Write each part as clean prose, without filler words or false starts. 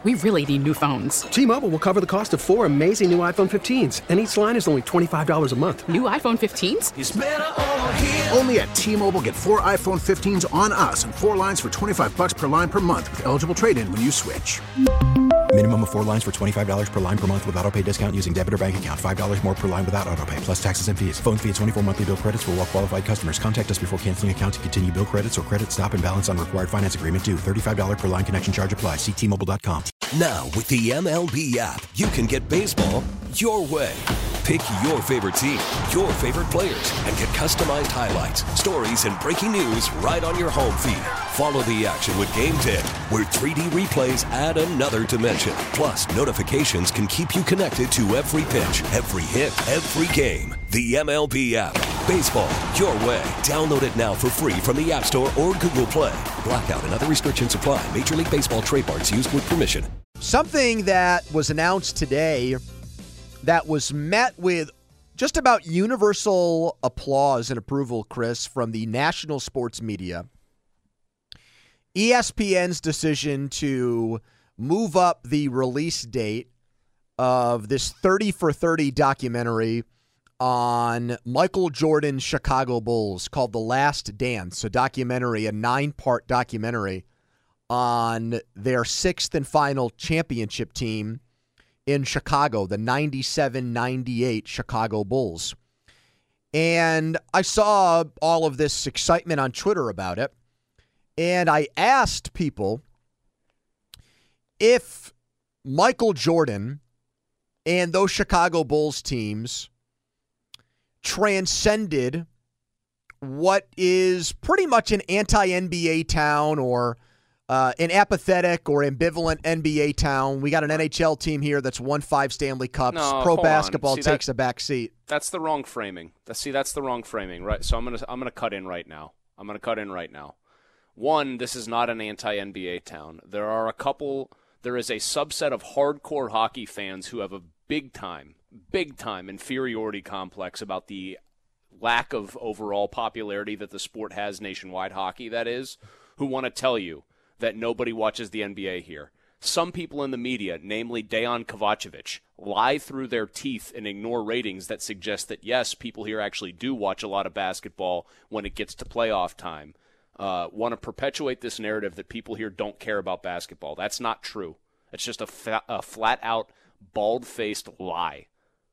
We really need new phones. T-Mobile will cover the cost of 4 amazing new iPhone 15s, and each line is only $25 a month. New iPhone 15s? It's better over here. Only at T-Mobile, get 4 iPhone 15s on us and 4 lines for $25 per line per month with eligible trade-in when you switch. Minimum of 4 lines for $25 per line per month with autopay discount using debit or bank account. $5 more per line without autopay, plus taxes and fees. Phone fee at 24 monthly bill credits for well-qualified customers. Contact us before canceling account to continue bill credits or credit stop and balance on required finance agreement due. $35 per line connection charge applies. See T-Mobile.com. Now, with the MLB app, you can get baseball your way. Pick your favorite team, your favorite players, and get customized highlights, stories, and breaking news right on your home feed. Follow the action with Game Day, where 3D replays add another dimension. Plus, notifications can keep you connected to every pitch, every hit, every game. The MLB app. Baseball your way. Download it now for free from the App Store or Google Play. Blackout and other restrictions apply. Major League Baseball trademarks used with permission. Something that was announced today that was met with just about universal applause and approval, Chris, from the national sports media. ESPN's decision to move up the release date of this 30 for 30 documentary on Michael Jordan's Chicago Bulls called The Last Dance, a 9-part documentary on their 6th and final championship team in Chicago, the 97-98 Chicago Bulls. And I saw all of this excitement on Twitter about it, and I asked people if Michael Jordan and those Chicago Bulls teams transcended what is pretty much an anti-NBA town or an apathetic or ambivalent NBA town. We got an NHL team here that's won 5 Stanley Cups. Pro basketball takes a back seat. That's the wrong framing. That's the wrong framing, right? So I'm gonna cut in right now. One, this is not an anti-NBA town. There is a subset of hardcore hockey fans who have a big time inferiority complex about the lack of overall popularity that the sport has nationwide, hockey that is, who want to tell you that nobody watches the NBA here. Some people in the media, namely Dejan Kovacevic, lie through their teeth and ignore ratings that suggest that, yes, people here actually do watch a lot of basketball when it gets to playoff time. Want to perpetuate this narrative that people here don't care about basketball. That's not true. It's just a flat-out, bald-faced lie.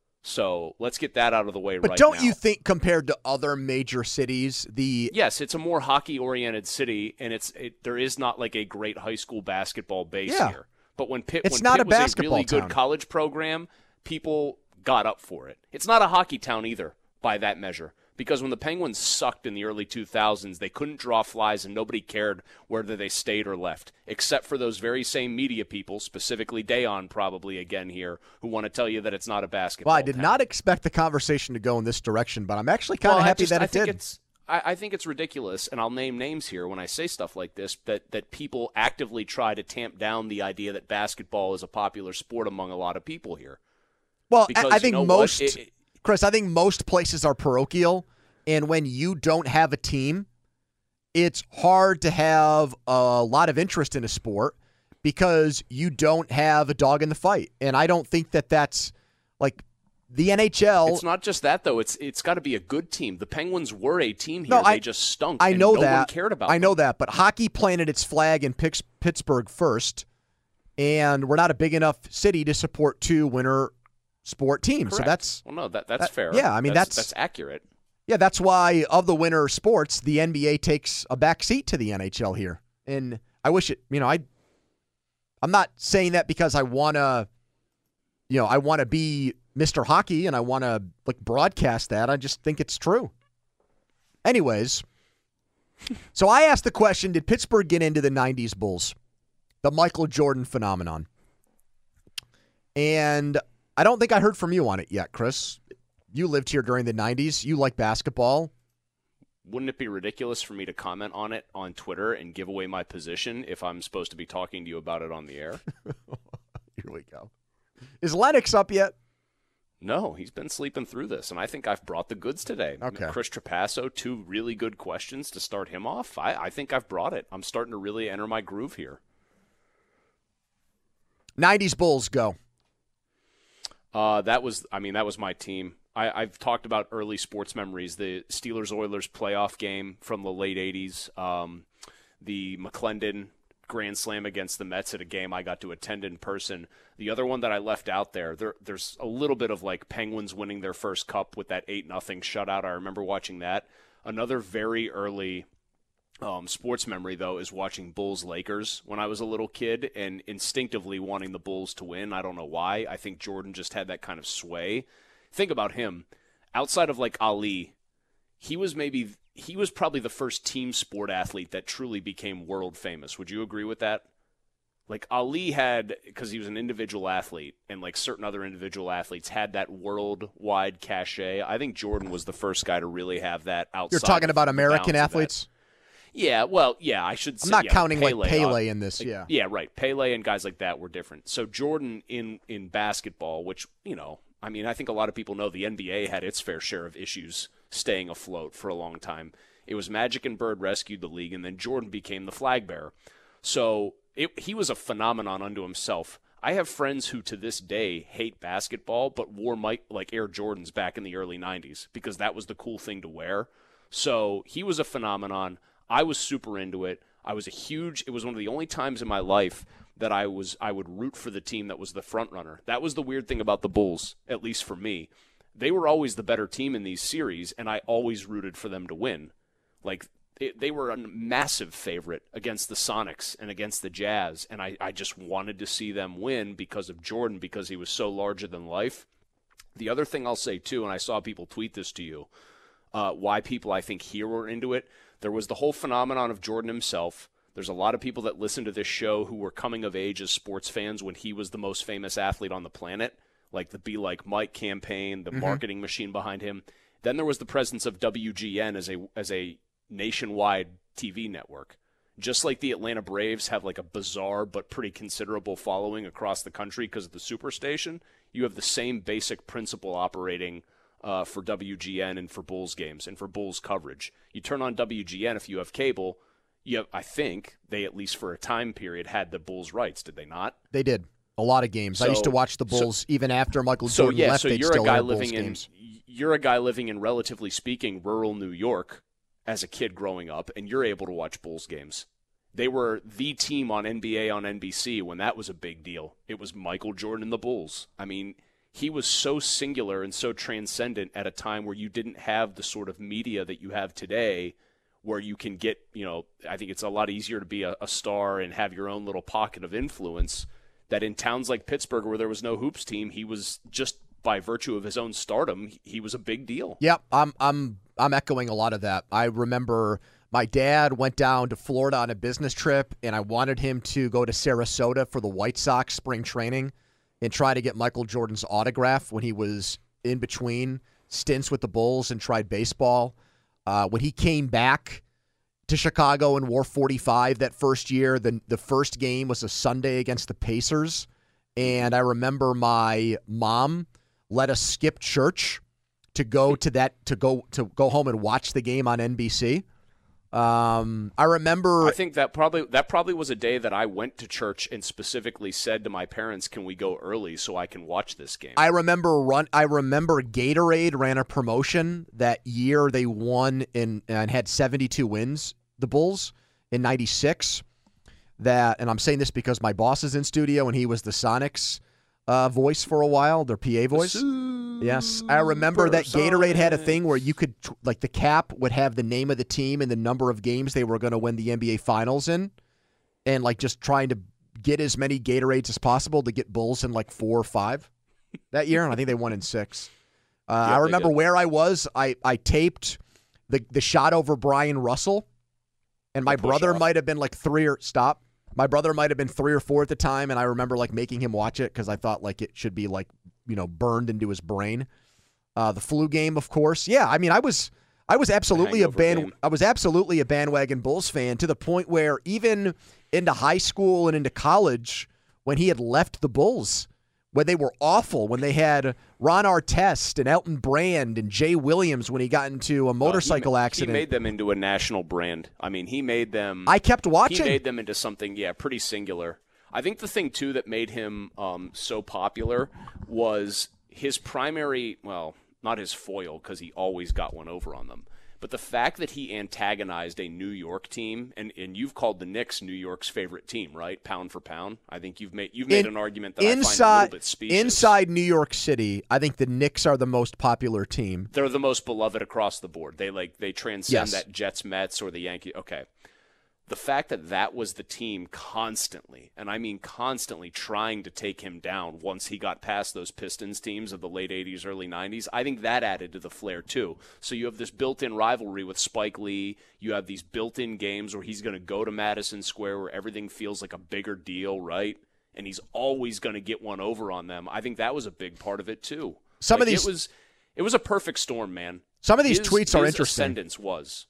So let's get that out of the way right now. But don't you think, compared to other major cities, Yes, it's a more hockey-oriented city, and there is not like a great high school basketball base here. But when Pitt was a really good college program, people got up for it. It's not a hockey town either, by that measure. Because when the Penguins sucked in the early 2000s, they couldn't draw flies and nobody cared whether they stayed or left, except for those very same media people, specifically Dejan probably again here, who want to tell you that it's not a basketball Well, I did not expect the conversation to go in this direction, but I'm actually kind of happy that it did. I think it's ridiculous, and I'll name names here when I say stuff like this, that people actively try to tamp down the idea that basketball is a popular sport among a lot of people here. Well, because, I think Chris, I think most places are parochial, and when you don't have a team, it's hard to have a lot of interest in a sport because you don't have a dog in the fight. And I don't think that's like the NHL. It's not just that, though. It's got to be a good team. The Penguins were a team here. They just stunk. I know and that. No one cared about them. I know that, but hockey planted its flag in Pittsburgh first, and we're not a big enough city to support 2 winter sport teams. Correct. So that's fair. Yeah, I mean that's accurate. Yeah, that's why of the winter sports, the NBA takes a back seat to the NHL here. And I wish it, I'm not saying that because I want to, I want to be Mr. Hockey and I want to broadcast that. I just think it's true. Anyways, so I asked the question, did Pittsburgh get into the 90s Bulls? The Michael Jordan phenomenon. And I don't think I heard from you on it yet, Chris. You lived here during the 90s. You like basketball. Wouldn't it be ridiculous for me to comment on it on Twitter and give away my position if I'm supposed to be talking to you about it on the air? Here we go. Is Lennox up yet? No, he's been sleeping through this, and I think I've brought the goods today. Okay. Chris Trapasso, 2 really good questions to start him off. I think I've brought it. I'm starting to really enter my groove here. 90s Bulls, go. That was my team. I've talked about early sports memories, the Steelers-Oilers playoff game from the late 80s, the McClendon Grand Slam against the Mets at a game I got to attend in person. The other one that I left out there's a little bit of like Penguins winning their first cup with that 8-0 shutout. I remember watching that. Another very early sports memory, though, is watching Bulls-Lakers when I was a little kid and instinctively wanting the Bulls to win. I don't know why. I think Jordan just had that kind of sway. Think about him. Outside of like Ali, he was probably the first team sport athlete that truly became world famous. Would you agree with that? Like Ali had, because he was an individual athlete, and like certain other individual athletes had that worldwide cachet. I think Jordan was the first guy to really have that outside. You're talking about American athletes? Yeah, well, yeah, I should say. I'm not counting Pele in this, yeah. Yeah, right. Pele and guys like that were different. So Jordan in basketball, which, I think a lot of people know the NBA had its fair share of issues staying afloat for a long time. It was Magic and Bird rescued the league, and then Jordan became the flag bearer. So he was a phenomenon unto himself. I have friends who to this day hate basketball but wore like Air Jordans back in the early 90s because that was the cool thing to wear. So he was a phenomenon. I was super into it. It was one of the only times in my life that I would root for the team that was the front runner. That was the weird thing about the Bulls, at least for me. They were always the better team in these series, and I always rooted for them to win. They were a massive favorite against the Sonics and against the Jazz, and I just wanted to see them win because of Jordan, because he was so larger than life. The other thing I'll say, too, and I saw people tweet this to you, why people I think here were into it, there was the whole phenomenon of Jordan himself. There's a lot of people that listen to this show who were coming of age as sports fans when he was the most famous athlete on the planet, like the Be Like Mike campaign, the marketing machine behind him. Then there was the presence of WGN as a nationwide TV network. Just like the Atlanta Braves have like a bizarre but pretty considerable following across the country because of the Superstation, you have the same basic principle operating for WGN and for Bulls games and for Bulls coverage. You turn on WGN if you have cable. I think they, at least for a time period, had the Bulls rights, did they not? They did. A lot of games. I used to watch the Bulls even after Michael Jordan left. So they'd you're still a guy have living Bulls games. You're a guy living in, relatively speaking, rural New York as a kid growing up, and you're able to watch Bulls games. They were the team on NBA on NBC when that was a big deal. It was Michael Jordan and the Bulls. I mean, he was so singular and so transcendent at a time where you didn't have the sort of media that you have today, where you can get, I think it's a lot easier to be a star and have your own little pocket of influence, that in towns like Pittsburgh where there was no hoops team, he was just, by virtue of his own stardom, he was a big deal. Yep, I'm echoing a lot of that. I remember my dad went down to Florida on a business trip, and I wanted him to go to Sarasota for the White Sox spring training and try to get Michael Jordan's autograph when he was in between stints with the Bulls and tried baseball. When he came back to Chicago and wore 45 that first year, the first game was a Sunday against the Pacers, and I remember my mom let us skip church to go go home and watch the game on NBC. I remember. I think that probably was a day that I went to church and specifically said to my parents, "Can we go early so I can watch this game?" I remember Gatorade ran a promotion that year. They won and had 72 wins. The Bulls in '96. And I'm saying this because my boss is in studio and he was the Sonics voice for a while, their PA voice. Yes, I remember that Gatorade had a thing where you could, like, the cap would have the name of the team and the number of games they were going to win the NBA Finals in, and like just trying to get as many Gatorades as possible to get Bulls in like 4 or 5 that year, and I think they won in 6. I remember where I was. I taped the shot over Brian Russell, and my brother might have been like 3 or stop. My brother might have been 3 or 4 at the time, and I remember like making him watch it because I thought like it should be like, burned into his brain. The flu game, of course. Yeah, I mean, I was absolutely a bandwagon Bulls fan, to the point where even into high school and into college, when he had left the Bulls, when they were awful, when they had Ron Artest and Elton Brand and Jay Williams when he got into a motorcycle accident. He made them into a national brand. I mean, he made them. I kept watching. He made them into something, pretty singular. I think the thing, too, that made him so popular was his primary, well, not his foil, because he always got one over on them, but the fact that he antagonized a New York team, and you've called the Knicks New York's favorite team, right? Pound for pound. I think you've made an argument that I find a little bit specious. Inside New York City, I think the Knicks are the most popular team. They're the most beloved across the board. They transcend that Jets, Mets, or the Yankees. Okay. The fact that was the team constantly, and I mean constantly, trying to take him down once he got past those Pistons teams of the late 80s, early 90s, I think that added to the flair too. So you have this built-in rivalry with Spike Lee. You have these built-in games where he's going to go to Madison Square where everything feels like a bigger deal, right? And he's always going to get one over on them. I think that was a big part of it too. It was a perfect storm, man. Some of these tweets are interesting. His ascendance was.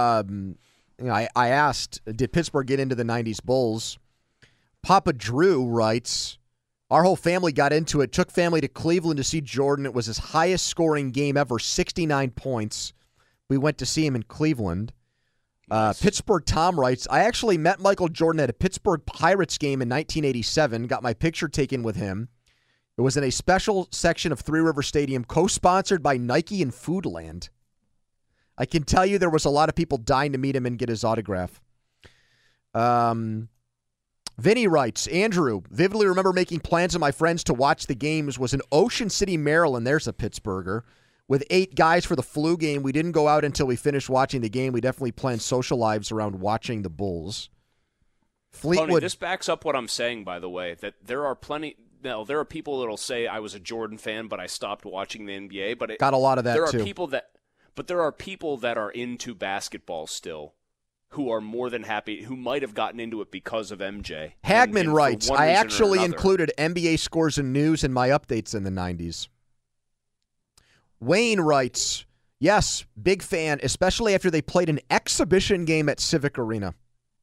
I asked, did Pittsburgh get into the 90s Bulls? Papa Drew writes, our whole family got into it, took family to Cleveland to see Jordan. It was his highest scoring game ever, 69 points. We went to see him in Cleveland. Nice. Pittsburgh Tom writes, I actually met Michael Jordan at a Pittsburgh Pirates game in 1987, got my picture taken with him. It was in a special section of Three River Stadium, co-sponsored by Nike and Foodland. I can tell you there was a lot of people dying to meet him and get his autograph. Vinny writes, Andrew, vividly remember making plans with my friends to watch the games. Was in Ocean City, Maryland. There's a Pittsburgher. With 8 guys for the flu game. We didn't go out until we finished watching the game. We definitely planned social lives around watching the Bulls. Fleetwood. Tony, this backs up what I'm saying, by the way, that there are plenty... Now, there are people that will say I was a Jordan fan, but I stopped watching the NBA. But got a lot of that, there too. But there are people that are into basketball still who are more than happy, who might have gotten into it because of MJ. Hagman writes, I actually included NBA scores and news in my updates in the 90s. Wayne writes, yes, big fan, especially after they played an exhibition game at Civic Arena.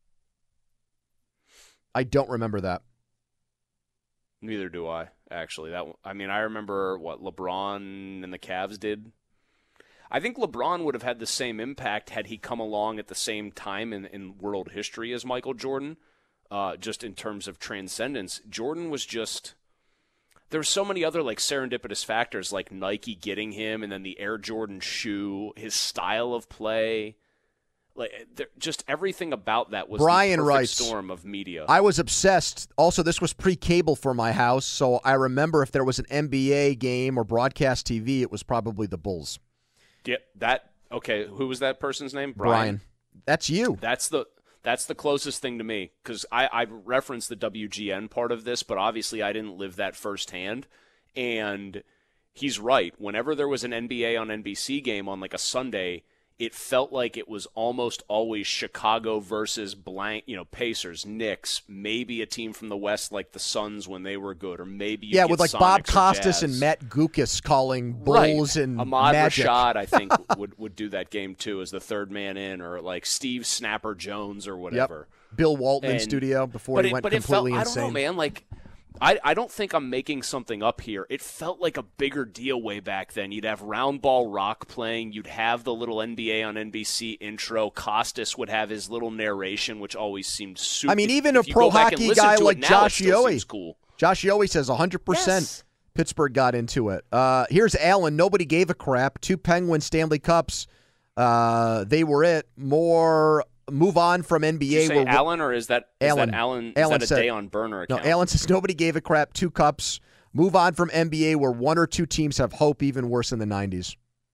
I don't remember that. Neither do I, actually. I remember what LeBron and the Cavs did. I think LeBron would have had the same impact had he come along at the same time in world history as Michael Jordan, just in terms of transcendence. Jordan was just... There were so many other serendipitous factors, like Nike getting him, and then the Air Jordan shoe, his style of play. Just everything about that was Brian the perfect writes, storm of media. I was obsessed. Also, this was pre-cable for my house, so I remember if there was an NBA game or broadcast TV, it was probably the Bulls. Yeah, okay, who was that person's name? Brian. That's you. That's the closest thing to me, because I referenced the WGN part of this, but obviously I didn't live that firsthand. And he's right. Whenever there was an NBA on NBC game on a Sunday, it felt like it was almost always Chicago versus blank, Pacers, Knicks, maybe a team from the West like the Suns when they were good, or maybe with Bob Costas and Matt Gukas calling Bulls and Ahmad Magic. Rashad, I think, would do that game too as the third man in, or Steve Snapper Jones or whatever. Yep. Bill Walton in studio before he went completely insane. I don't know, man. I don't think I'm making something up here. It felt like a bigger deal way back then. You'd have Round Ball Rock playing. You'd have the little NBA on NBC intro. Costas would have his little narration, which always seemed super. Even a pro hockey guy like Josh Yohe. Cool. Josh Yohe says 100% Pittsburgh got into it. Here's Allen. Nobody gave a crap. 2 Penguins Stanley Cups. They were it. Move on from NBA. Did you say Allen, or is that Allen? Is that a day on burner account? No, Allen says nobody gave a crap. 2 cups. Move on from NBA, where 1 or 2 teams have hope. Even worse in the 90s.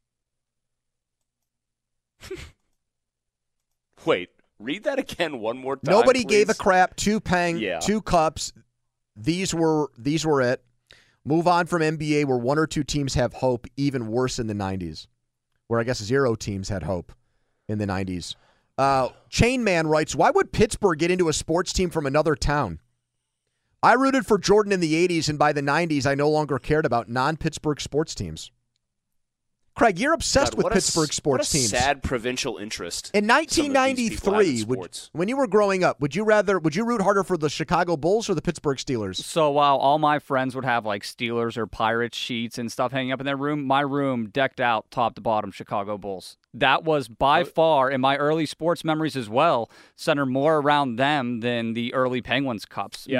Wait, read that again one more time. Nobody please. gave a crap. 2 2 cups. These were it. Move on from NBA, where 1 or 2 teams have hope. Even worse in the 90s, where I guess 0 teams had hope in the 90s. Chainman writes, why would Pittsburgh get into a sports team from another town? I rooted for Jordan in the 80s, and by the 90s, I no longer cared about non-Pittsburgh sports teams. Craig, you're obsessed with Pittsburgh sports teams. What a sad provincial interest. In 1993, when you were growing up, would you root harder for the Chicago Bulls or the Pittsburgh Steelers? So while all my friends would have Steelers or Pirates sheets and stuff hanging up in their room, my room decked out top to bottom Chicago Bulls. That was by far, in my early sports memories as well, centered more around them than the early Penguins Cups. Yeah,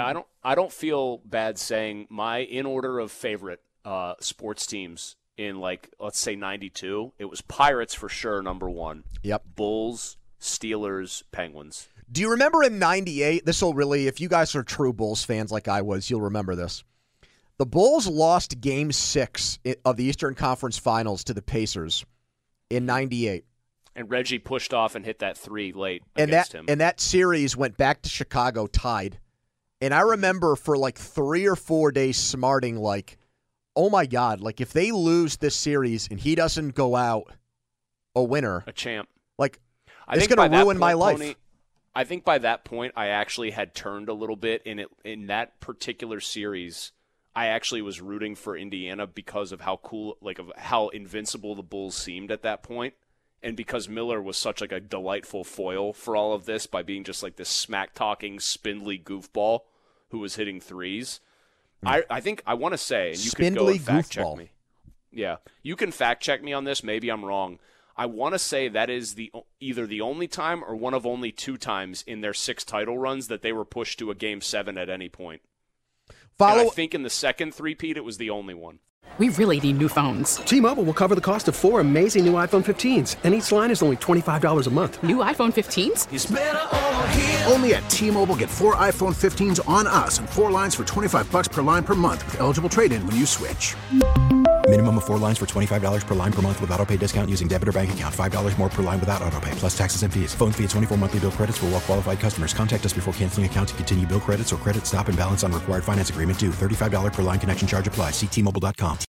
I don't feel bad saying my in order of favorite sports teams in, like, let's say 92, it was Pirates for sure, number one. Yep. Bulls, Steelers, Penguins. Do you remember in 98, this will really, if you guys are true Bulls fans like I was, you'll remember this. The Bulls lost Game 6 of the Eastern Conference Finals to the Pacers in 98. And Reggie pushed off and hit that 3 late against him. And that series went back to Chicago tied. And I remember for like 3 or 4 days smarting like, oh my God, like if they lose this series and he doesn't go out a winner, a champ, like it's going to ruin my life. Tony, I think by that point I actually had turned a little bit in that particular series. I actually was rooting for Indiana because of how cool, like of how invincible the Bulls seemed at that point. And because Miller was such like a delightful foil for all of this by being just like this smack-talking, spindly goofball who was hitting threes. I think I want to say, and you could go and fact check me. Yeah, you can fact check me on this. Maybe I'm wrong. I want to say that is either the only time or one of only 2 times in their 6 title runs that they were pushed to a Game 7 at any point. And I think in the second three-peat, it was the only one. We really need new phones. T-Mobile will cover the cost of 4 amazing new iPhone 15s, and each line is only $25 a month. New iPhone 15s? It's better over here. Only at T-Mobile, get 4 iPhone 15s on us and 4 lines for $25 per line per month with eligible trade-in when you switch. Minimum of 4 lines for $25 per line per month with autopay discount using debit or bank account. $5 more per line without autopay, plus taxes and fees. Phone fee at 24 monthly bill credits for well-qualified customers. Contact us before canceling account to continue bill credits or credit stop and balance on required finance agreement due. $35 per line connection charge applies. See T-Mobile.com.